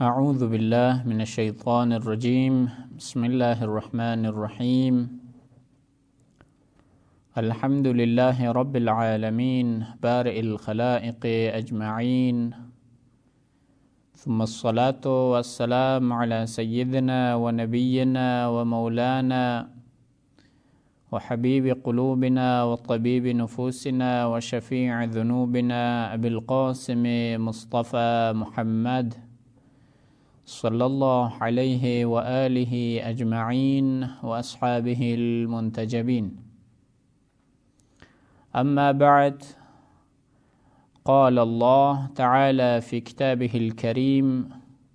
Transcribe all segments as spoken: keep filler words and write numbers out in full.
أعوذ بالله من الشيطان الرجيم بسم الله الرحمن الرحيم الحمد لله رب العالمين بارئ الخلائق أجمعين ثم الصلاة والسلام على سيدنا ونبينا ومولانا وحبيب قلوبنا وطبيب نفوسنا وشفيع ذنوبنا أبي القاسم مصطفى محمد صلى الله عليه وآله أجمعين وأصحابه المنتجبين. أما بعد، قال الله تعالى في كتابه الكريم: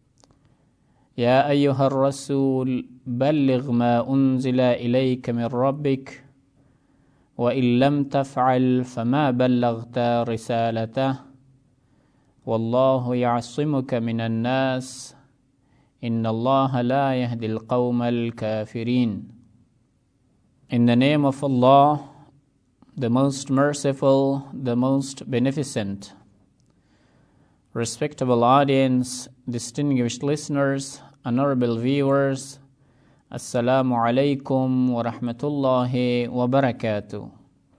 يا أيها الرسول بلغ ما أنزل إليك من ربك وإن لم تفعل فما بلغت رسالته والله يعصمك من الناس إن الله لا يهدي القوم الكافرين. In the name of Allah, the most merciful, the most beneficent. Respectable audience, distinguished listeners, honorable viewers, Assalamu alaikum wa rahmatullahi wa barakatuh.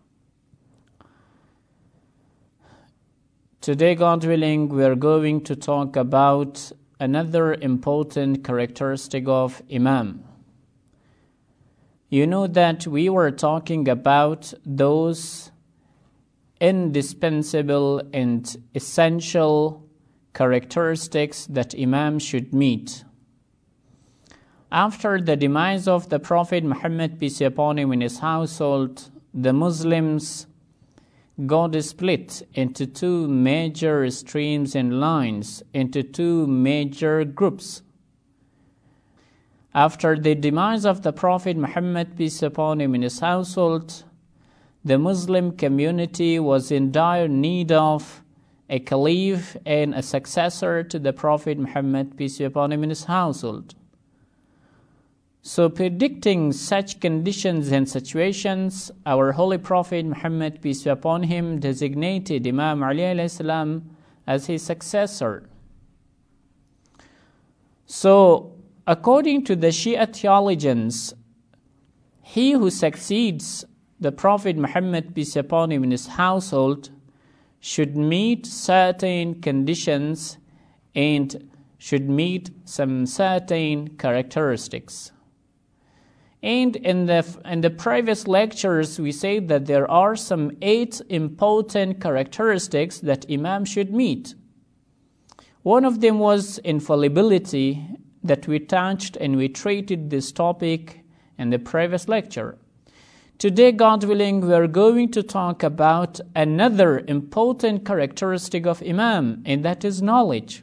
Today, God willing, we are going to talk about another important characteristic of Imam. You know that we were talking about those indispensable and essential characteristics that Imam should meet. After the demise of the Prophet Muhammad, peace be upon him, in his household, the Muslims got split into two major streams and lines, into two major groups. After the demise of the Prophet Muhammad, peace be upon him, in his household, the Muslim community was in dire need of a caliph and a successor to the Prophet Muhammad, peace be upon him, in his household. So, predicting such conditions and situations, our Holy Prophet Muhammad, peace be upon him, designated Imam Ali alayhi salam as his successor. So, according to the Shia theologians, he who succeeds the Prophet Muhammad, peace be upon him, in his household should meet certain conditions and should meet some certain characteristics. And in the in the previous lectures, we said that there are some eight important characteristics that Imam should meet. One of them was infallibility, that we touched and we treated this topic in the previous lecture. Today, God willing, we are going to talk about another important characteristic of Imam, and that is knowledge.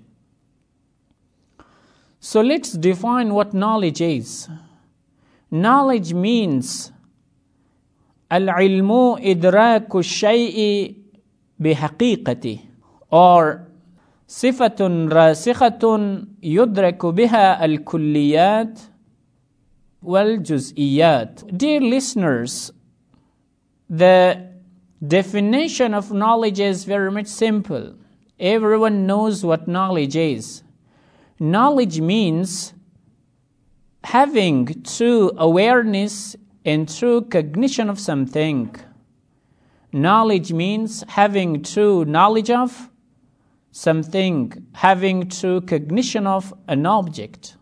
So let's define what knowledge is. Knowledge means al-ilmu idraku shay'i bihaqiqati, or sifatun rasikhatun yudraku biha al-kulliyat wal-juz'iyat. Dear listeners, the definition of knowledge is very much simple. Everyone knows what knowledge is. Knowledge means having true awareness and true cognition of something. Knowledge means having true knowledge of something, having true cognition of an object.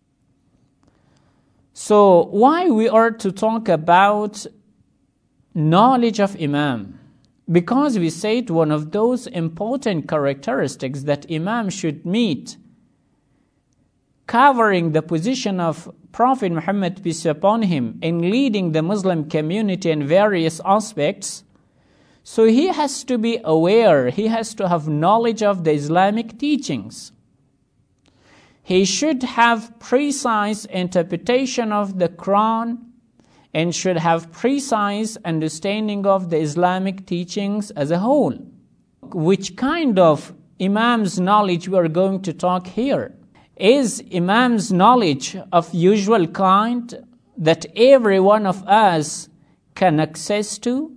So, why we are to talk about knowledge of Imam? Because we said one of those important characteristics that Imam should meet, covering the position of Prophet Muhammad, peace be upon him, in leading the Muslim community in various aspects. So he has to be aware, he has to have knowledge of the Islamic teachings. He should have precise interpretation of the Quran and should have precise understanding of the Islamic teachings as a whole. Which kind of Imam's knowledge we are going to talk here? Is Imam's knowledge of usual kind that every one of us can access to?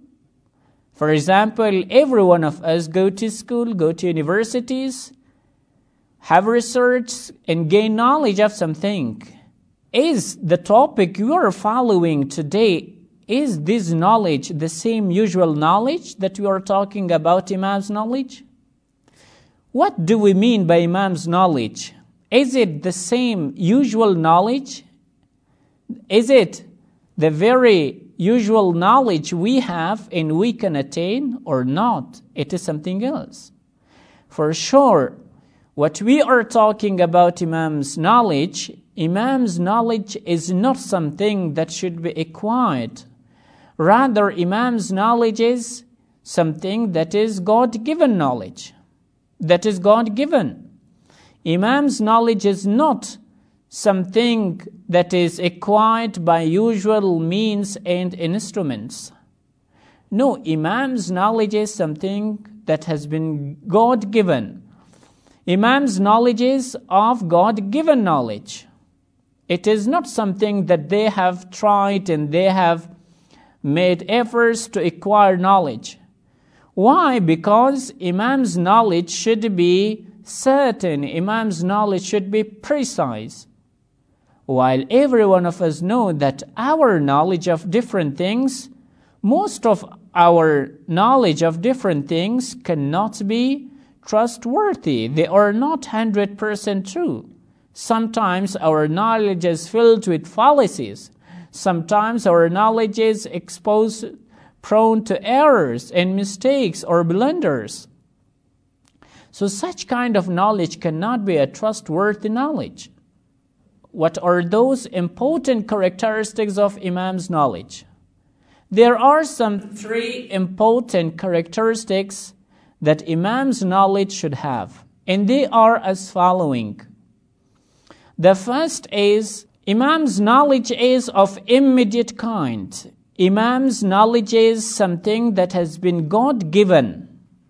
For example, every one of us go to school, go to universities, have researched and gain knowledge of something. Is the topic you are following today, is this knowledge the same usual knowledge that we are talking about Imam's knowledge? What do we mean by Imam's knowledge? Is it the same usual knowledge? Is it the very usual knowledge we have and we can attain or not? It is something else. For sure, what we are talking about Imam's knowledge, Imam's knowledge is not something that should be acquired. Rather, Imam's knowledge is something that is God-given knowledge. That is God-given. Imam's knowledge is not something that is acquired by usual means and instruments. No, Imam's knowledge is something that has been God-given. Imam's knowledge is of God-given knowledge. It is not something that they have tried and they have made efforts to acquire knowledge. Why? Because Imam's knowledge should be certain. Imam's knowledge should be precise. While every one of us know that our knowledge of different things, most of our knowledge of different things cannot be trustworthy. They are not one hundred percent true. Sometimes our knowledge is filled with fallacies. Sometimes our knowledge is exposed, prone to errors and mistakes or blunders. So such kind of knowledge cannot be a trustworthy knowledge. What are those important characteristics of Imam's knowledge? There are some three important characteristics that Imam's knowledge should have, and they are as following. The first is, Imam's knowledge is of immediate kind. Imam's knowledge is something that has been God-given.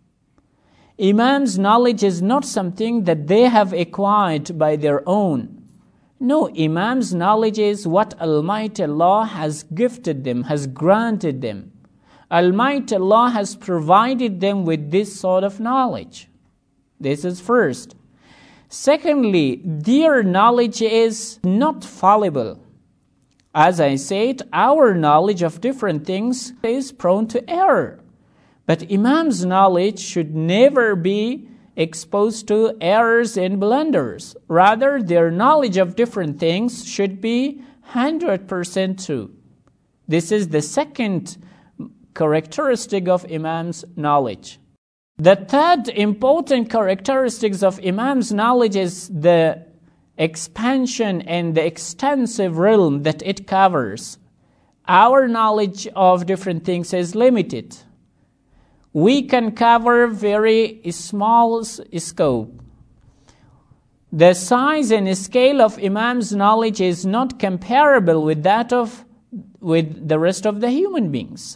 Imam's knowledge is not something that they have acquired by their own. No, Imam's knowledge is what Almighty Allah has gifted them, has granted them. Almighty Allah has provided them with this sort of knowledge. This is first. Secondly, their knowledge is not fallible. As I said, our knowledge of different things is prone to error. But Imam's knowledge should never be exposed to errors and blunders. Rather, their knowledge of different things should be one hundred percent true. This is the second characteristic of Imam's knowledge. The third important characteristic of Imam's knowledge is the expansion and the extensive realm that it covers. Our knowledge of different things is limited. We can cover very small scope. The size and scale of Imam's knowledge is not comparable with that of with the rest of the human beings.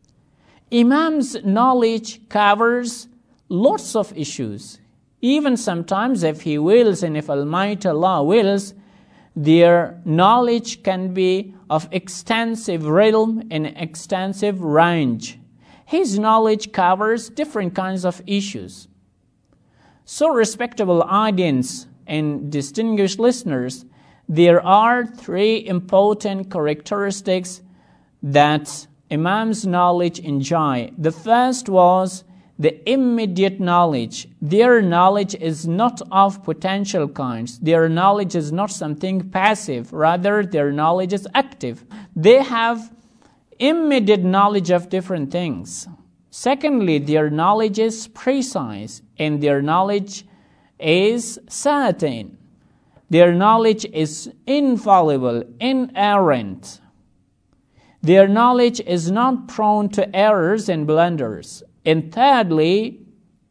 Imam's knowledge covers lots of issues. Even sometimes, if he wills and if Almighty Allah wills, their knowledge can be of extensive realm and extensive range. His knowledge covers different kinds of issues. So, respectable audience and distinguished listeners, there are three important characteristics that Imam's knowledge enjoy. The first was the immediate knowledge. Their knowledge is not of potential kinds. Their knowledge is not something passive. Rather, their knowledge is active. They have immediate knowledge of different things. Secondly, their knowledge is precise and their knowledge is certain. Their knowledge is infallible, inerrant. Their knowledge is not prone to errors and blunders. And thirdly,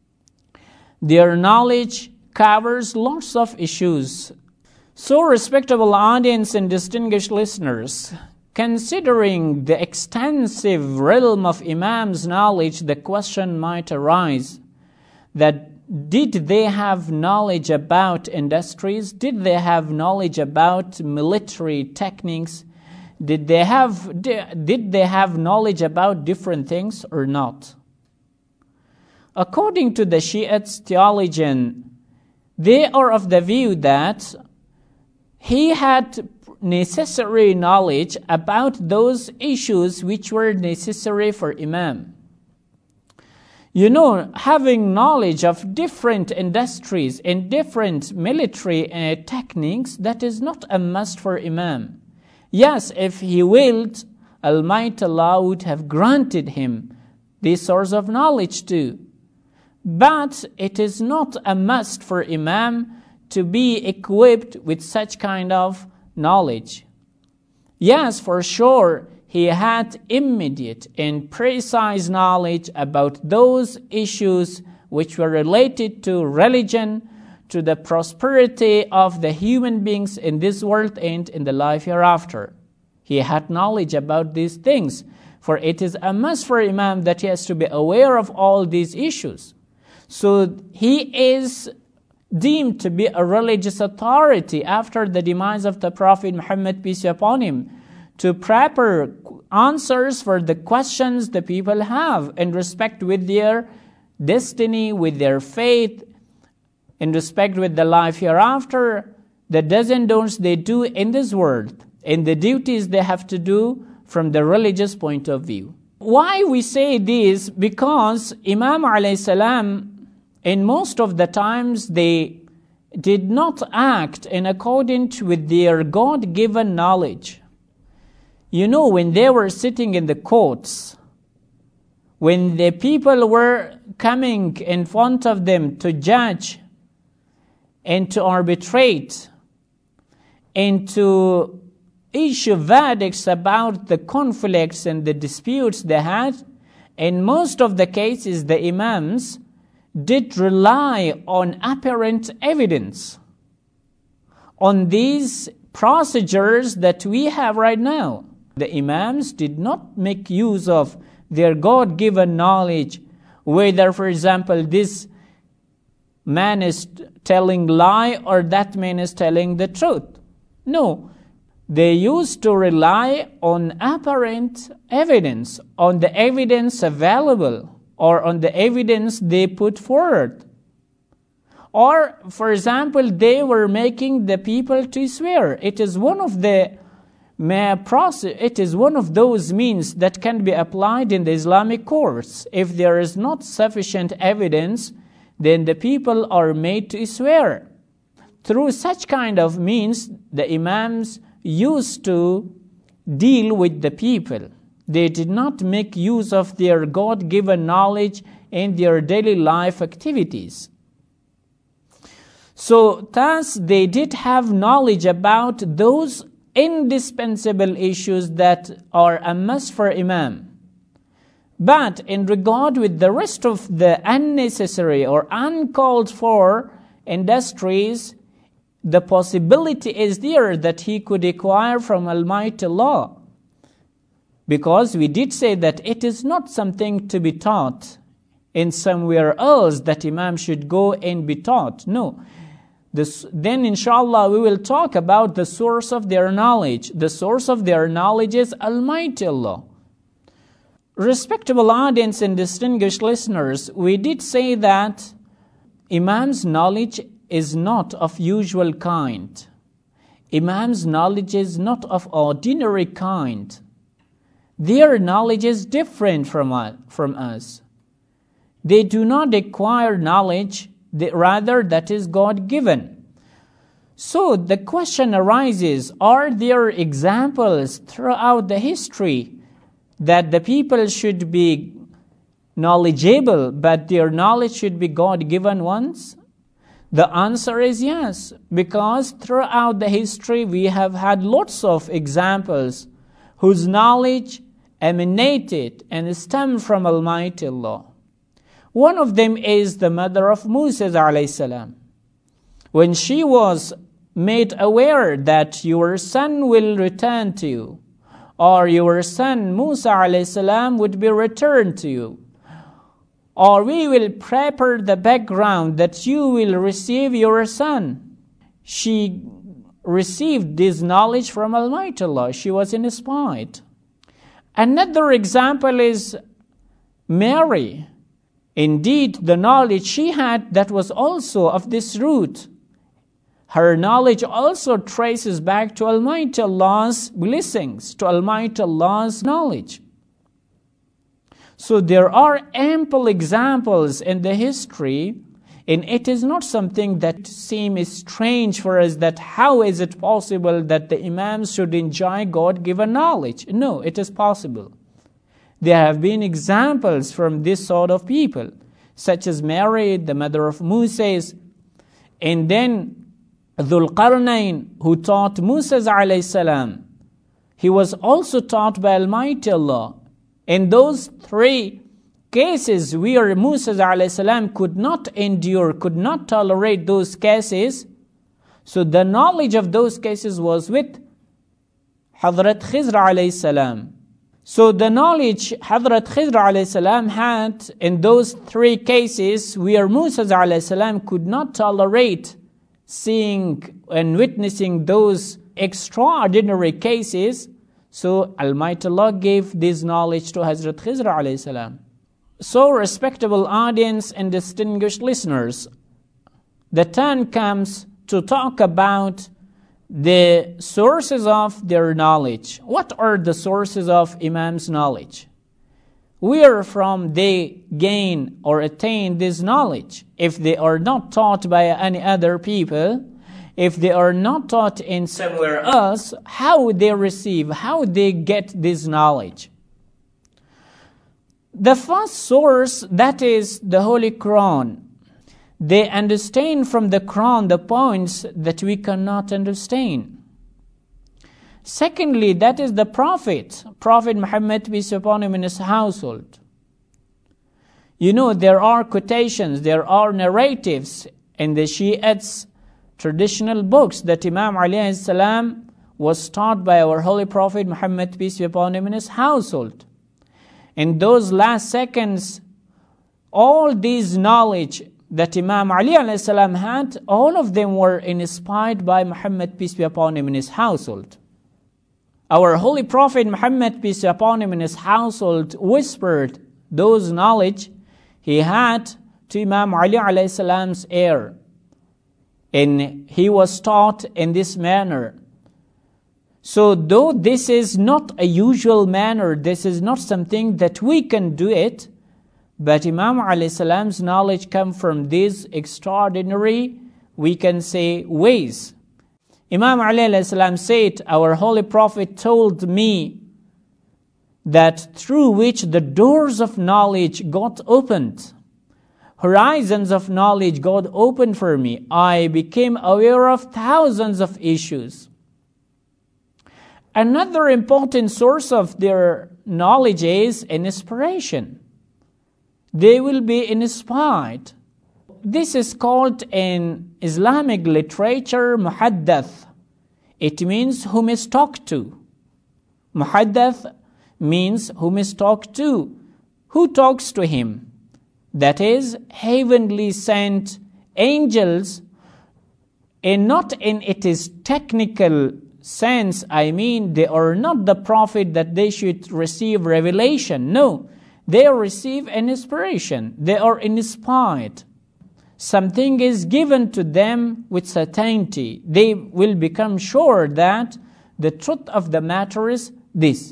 their knowledge covers lots of issues. So, respectable audience and distinguished listeners, considering the extensive realm of Imam's knowledge, the question might arise that did they have knowledge about industries? Did they have knowledge about military techniques? Did they have, did they have knowledge about different things or not? According to the Shiite theologian they are of the view that he had necessary knowledge about those issues which were necessary for Imam. You know, having knowledge of different industries and different military uh, techniques, that is not a must for Imam. Yes, if he willed, Almighty Allah would have granted him this source of knowledge too. But it is not a must for Imam to be equipped with such kind of knowledge. Yes, for sure, he had immediate and precise knowledge about those issues which were related to religion, to the prosperity of the human beings in this world and in the life hereafter. He had knowledge about these things, for it is a must for Imam that he has to be aware of all these issues. So he is deemed to be a religious authority after the demise of the Prophet Muhammad, peace be upon him, to prepare answers for the questions the people have in respect with their destiny, with their faith, in respect with the life hereafter, the do's and don'ts they do in this world, and the duties they have to do from the religious point of view. Why we say this? Because Imam alayhi salam, in most of the times, they did not act in accordance with their God-given knowledge. You know, when they were sitting in the courts, when the people were coming in front of them to judge and to arbitrate and to issue verdicts about the conflicts and the disputes they had, in most of the cases, the Imams did rely on apparent evidence, on these procedures that we have right now. The Imams did not make use of their God-given knowledge, whether, for example, this man is telling lie or that man is telling the truth. No, they used to rely on apparent evidence, on the evidence available, or on the evidence they put forward. Or, for example, they were making the people to swear. It is one of the process, it is one of those means that can be applied in the Islamic courts. If there is not sufficient evidence, then the people are made to swear. Through such kind of means, the Imams used to deal with the people. They did not make use of their God-given knowledge in their daily life activities. So thus they did have knowledge about those indispensable issues that are a must for Imam. But in regard with the rest of the unnecessary or uncalled for industries, the possibility is there that he could acquire from Almighty Allah. Because we did say that it is not something to be taught in somewhere else that Imam should go and be taught. No. This, then inshallah we will talk about the source of their knowledge. The source of their knowledge is Almighty Allah. Respectable audience and distinguished listeners, we did say that Imam's knowledge is not of usual kind. Imam's knowledge is not of ordinary kind. Their knowledge is different from us. From us. They do not acquire knowledge, they, rather that is God-given. So the question arises, are there examples throughout the history that the people should be knowledgeable, but their knowledge should be God-given ones? The answer is yes, because throughout the history we have had lots of examples whose knowledge emanated and stemmed from Almighty Allah. One of them is the mother of Musa alayhi salam. When she was made aware that your son will return to you, or your son Musa alayhi salam would be returned to you, or we will prepare the background that you will receive your son. She received this knowledge from Almighty Allah. She was inspired. Another example is Mary. Indeed, the knowledge she had that was also of this root. Her knowledge also traces back to Almighty Allah's blessings, to Almighty Allah's knowledge. So there are ample examples in the history, and it is not something that seems strange for us, that how is it possible that the Imams should enjoy God-given knowledge? No, it is possible. There have been examples from this sort of people, such as Mary, the mother of Moses, and then Dhul Qarnayn, who taught Musa alayhi salam. He was also taught by Almighty Allah. In those three cases where Musa alayhi salam could not endure, could not tolerate those cases, so the knowledge of those cases was with Hazrat Khidr alayhi salam. So the knowledge Hazrat Khidr alayhi salam had in those three cases where Musa alayhi salam could not tolerate seeing and witnessing those extraordinary cases, so Almighty Allah gave this knowledge to Hazrat Khidr alayhi salam. So, respectable audience and distinguished listeners, the turn comes to talk about the sources of their knowledge. What are the sources of Imam's knowledge? Where from they gain or attain this knowledge? If they are not taught by any other people, if they are not taught in somewhere else, how would they receive, how would they get this knowledge? The first source, that is the Holy Quran. They understand from the Quran the points that we cannot understand. Secondly, that is the Prophet, Prophet Muhammad, peace upon him, in his household. You know, there are quotations, there are narratives in the Shiites' traditional books that Imam Ali alayhi salam was taught by our Holy Prophet Muhammad, peace be upon him, in his household. In those last seconds, all these knowledge that Imam Ali alayhi salam had, all of them were inspired by Muhammad, peace be upon him, in his household. Our Holy Prophet Muhammad, peace be upon him, in his household whispered those knowledge he had to Imam Ali alayhi salam's ear. And he was taught in this manner. So though this is not a usual manner, this is not something that we can do it, but Imam alayhi salam's knowledge comes from these extraordinary, we can say, ways. Imam Ali alayhi salam said, our Holy Prophet told me that through which the doors of knowledge got opened, horizons of knowledge got opened for me. I became aware of thousands of issues. Another important source of their knowledge is inspiration. They will be inspired. This is called in Islamic literature muhaddath. It means whom is talked to. Muhaddath means whom is talked to. Who talks to him? That is, heavenly sent angels, and not in its technical sense. I mean, they are not the prophet that they should receive revelation. No, they receive an inspiration. They are inspired. Something is given to them with certainty. They will become sure that the truth of the matter is this.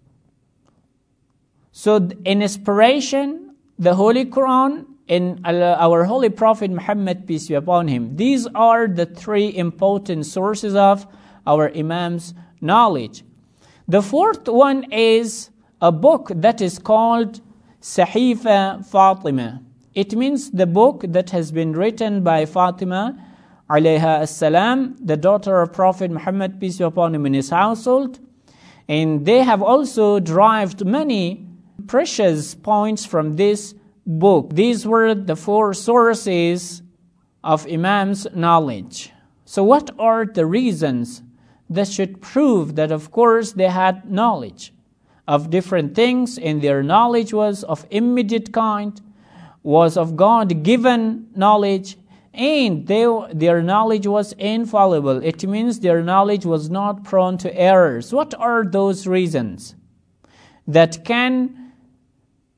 So, in inspiration, the Holy Quran, and our Holy Prophet Muhammad, peace be upon him. These are the three important sources of our Imam's knowledge. The fourth one is a book that is called Sahifa Fatima. It means the book that has been written by Fatima alayha as-salam, the daughter of Prophet Muhammad, peace be upon him, in his household. And they have also derived many precious points from this book. These were the four sources of Imam's knowledge. So what are the reasons that should prove that, of course, they had knowledge of different things, and their knowledge was of immediate kind, was of God-given knowledge, and they, their knowledge was infallible. It means their knowledge was not prone to errors. What are those reasons that can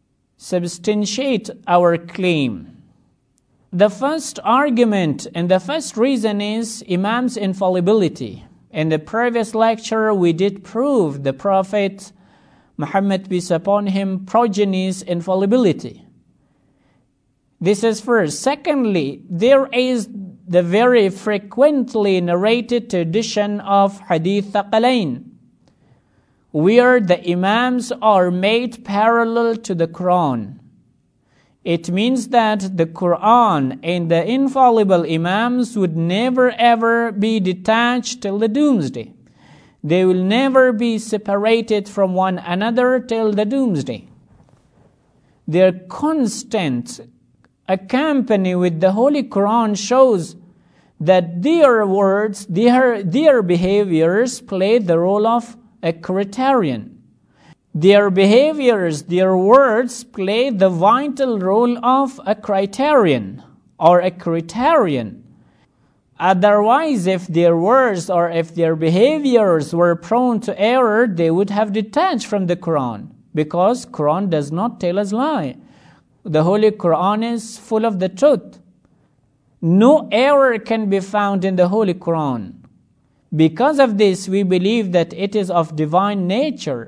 substantiate our claim. The first argument and the first reason is Imam's infallibility. In the previous lecture, we did prove the Prophet Muhammad, peace upon him, progeny's infallibility. This is first. Secondly, there is the very frequently narrated tradition of Hadith Thaqalain, where the Imams are made parallel to the Quran. It means that the Quran and the infallible Imams would never ever be detached till the doomsday. They will never be separated from one another till the doomsday. Their constant accompany with the Holy Quran shows that their words, their, their behaviors play the role of a criterion. Their behaviors, their words play the vital role of a criterion or a criterion. Otherwise, if their words or if their behaviors were prone to error, they would have detached from the Quran, because Quran does not tell us lie. The Holy Quran is full of the truth. No error can be found in the Holy Quran. Because of this, we believe that it is of divine nature.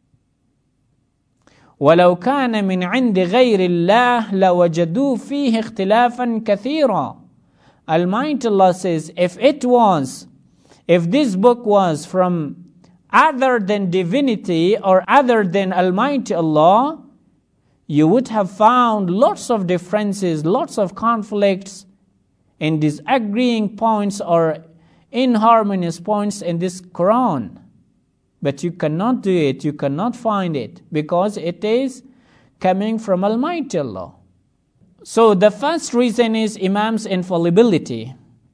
وَلَوْ كَانَ مِنْ عِنْدِ غَيْرِ اللَّهِ لَوَجَدُوا فِيهِ اخْتِلَافًا كَثِيرًا. Almighty Allah says, if it was, if this book was from other than divinity or other than Almighty Allah, you would have found lots of differences, lots of conflicts and disagreeing points or inharmonious points in this Quran. But you cannot do it, you cannot find it, because it is coming from Almighty Allah. So the first reason is Imam's infallibility.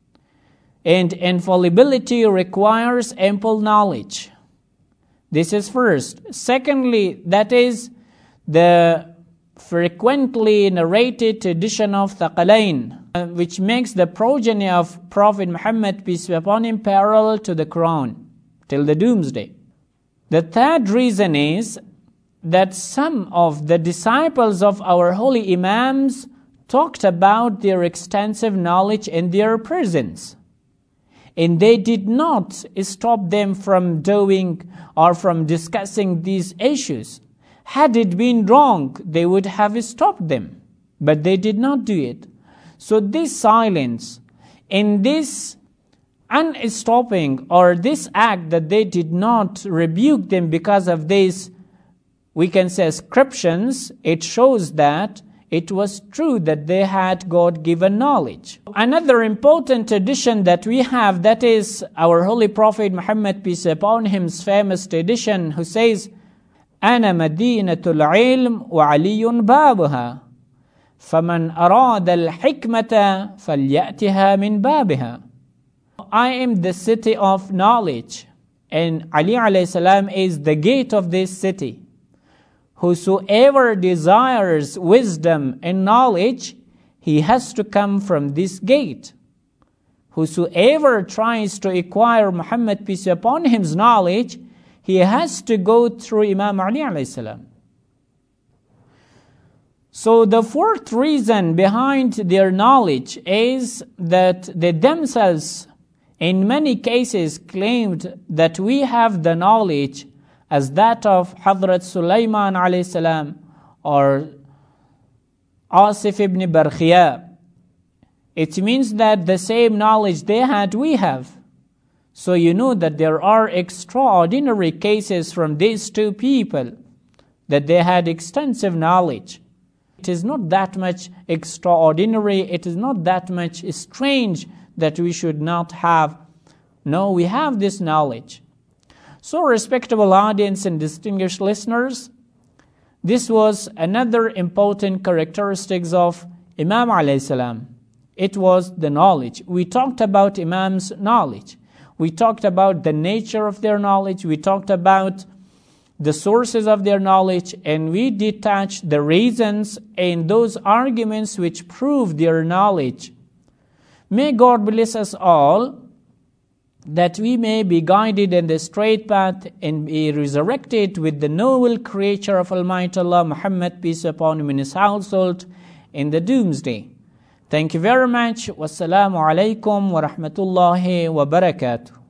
And infallibility requires ample knowledge. This is first. Secondly, that is the frequently narrated tradition of Thaqalain, which makes the progeny of Prophet Muhammad, peace be upon him, parallel to the Quran till the doomsday. The third reason is that some of the disciples of our holy Imams talked about their extensive knowledge in their presence. And they did not stop them from doing or from discussing these issues. Had it been wrong, they would have stopped them. But they did not do it. So this silence and this unstopping or this act that they did not rebuke them because of this, we can say, ascriptions, it shows that it was true that they had God-given knowledge. Another important tradition that we have, that is our Holy Prophet Muhammad, peace be upon him's famous tradition, who says, أَنَا مَدِينَةُ الْعِلْمِ وَعَلِيٌّ بَابُهَا فَمَنْ أَرَادَ الْحِكْمَةَ فَلْيَأْتِهَا مِنْ بَابِهَا. I am the city of knowledge, and Ali alayhi salam is the gate of this city. Whosoever desires wisdom and knowledge, he has to come from this gate. Whosoever tries to acquire Muhammad, peace be upon him's knowledge, he has to go through Imam Ali alayhi salam. So the fourth reason behind their knowledge is that they themselves, in many cases, claimed that we have the knowledge as that of Hazrat Sulaiman alayhi salam or Asif ibn Barkhiya. It means that the same knowledge they had, we have. So you know that there are extraordinary cases from these two people, that they had extensive knowledge. It is not that much extraordinary, it is not that much strange that we should not have. No, we have this knowledge. So, respectable audience and distinguished listeners, this was another important characteristics of Imam alayhi salam. It was the knowledge. We talked about Imam's knowledge. We talked about the nature of their knowledge. We talked about the sources of their knowledge, and we detached the reasons and those arguments which prove their knowledge. May God bless us all that we may be guided in the straight path and be resurrected with the noble creature of Almighty Allah, Muhammad, peace upon him, and his household, in the doomsday. Thank you very much. Wassalamu alaikum wa rahmatullahi wa barakatuh.